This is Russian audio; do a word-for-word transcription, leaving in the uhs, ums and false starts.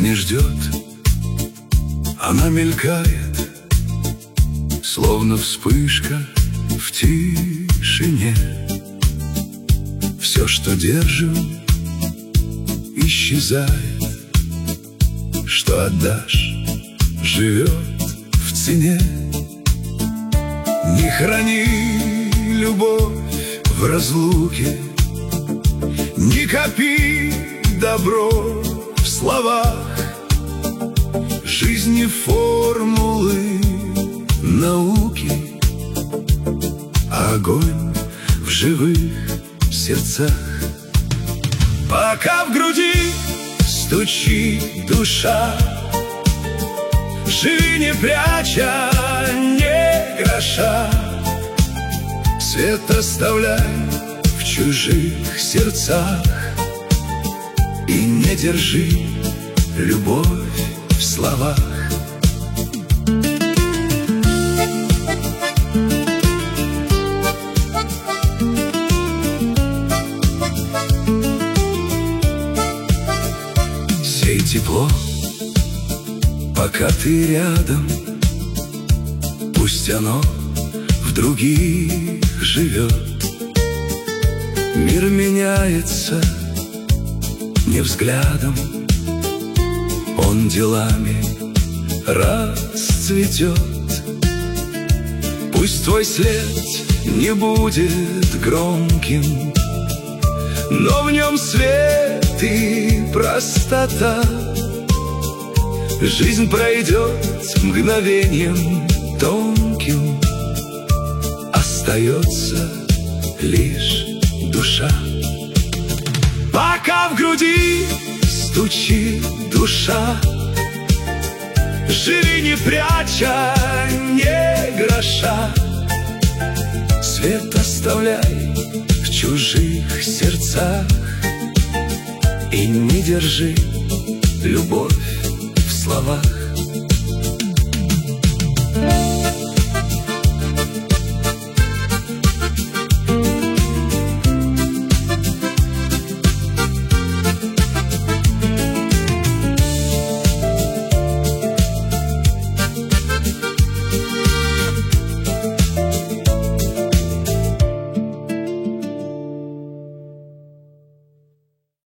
не ждет, она мелькает, словно вспышка в тишине. Все, что держим, исчезает, что отдашь, живет в цене. Не храни любовь в разлуке, не копи добро в словах. Жизни формулы науки, а огонь в живых сердцах. Пока в груди стучит душа, живи не пряча ни гроша. Свет оставляй в чужих сердцах и не держи любовь в словах. Сей тепло, пока ты рядом, пусть оно в других живет. Мир меняется не взглядом, он делами расцветет. Пусть твой след не будет громким, но в нем свет и простота. Жизнь пройдет мгновением тонким, остается лишь душа. Пока в груди стучит душа, живи не пряча ни гроша. Свет оставляй в чужих сердцах и не держи любовь в словах.